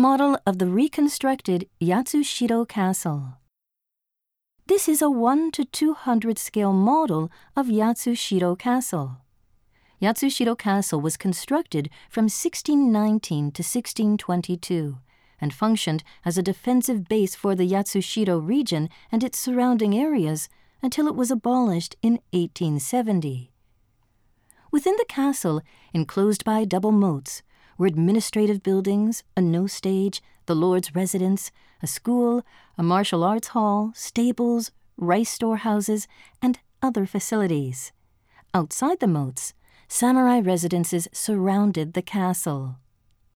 Model of the reconstructed Yatsushiro Castle. This is a 1 to 200 scale model of Yatsushiro Castle. Yatsushiro Castle was constructed from 1619 to 1622 and functioned as a defensive base for the Yatsushiro region and its surrounding areas until it was abolished in 1870. Within the castle, enclosed by double moats, were administrative buildings, a no stage, the Lord's residence, a school, a martial arts hall, stables, rice storehouses, and other facilities. Outside the moats, samurai residences surrounded the castle.